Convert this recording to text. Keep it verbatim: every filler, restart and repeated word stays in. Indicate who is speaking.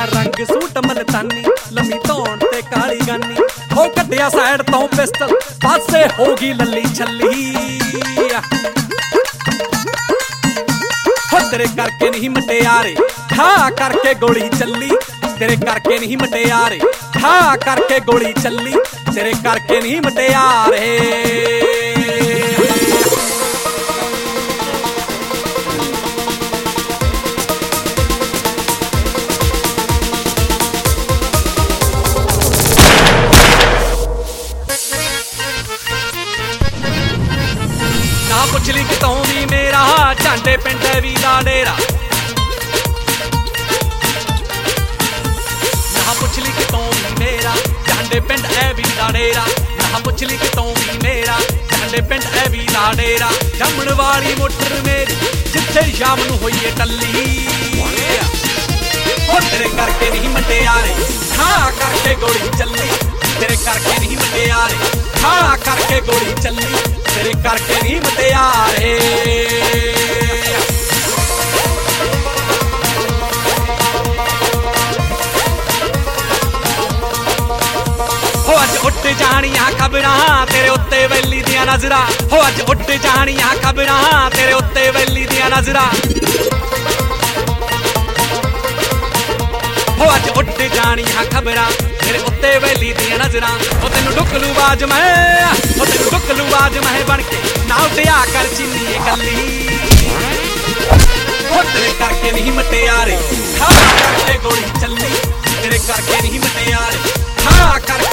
Speaker 1: रंग सूट मलतानी लम्मी धौन ते काली गानी हो कड्डिया साइड तो पिस्टल पासे होगी लल्ली छल्ली हो तेरे करके नहीं मटियारे ठा करके गोली चली तेरे करके नहीं मटियारे ठा करके गोली चली तेरे करके नहीं मटियारे पुछली कितों भी मेरा झांडे पिंड भी दा डेरा ना पुछली कितों भी मेरा झांडे पिंड है भी दा डेरा ना पुछली कितों भी मेरा झांडे पिंड है भी दा डेरा जमण वाली मोटर मेरी जिथे शाम नूं होईए टल्ली हो तेरे करके नहीं मटियारे ठा करके गोली चली तेरे करके नहीं मटियारे ठा करके गोली चली तेरे करके नहीं मटियारे हो अज उठ जानियां खबरां तेरे उत्ते वैली दियां नजरां हो अज उठ जानियां खबरां तेरे उत्ते वैली दियां नजरां हो अज उठ जानियां खबरां तेरे उत्ते वैली दियां नजरां हो तेनू डुकलू बाज मैं हो तेनू डुकलू बाज मैं बन के ना उठिया कर चीनी कली हो तेरे करके नहीं मटियारे ठा करके गोली चली तेरे करके नहीं मटियारे ठा कर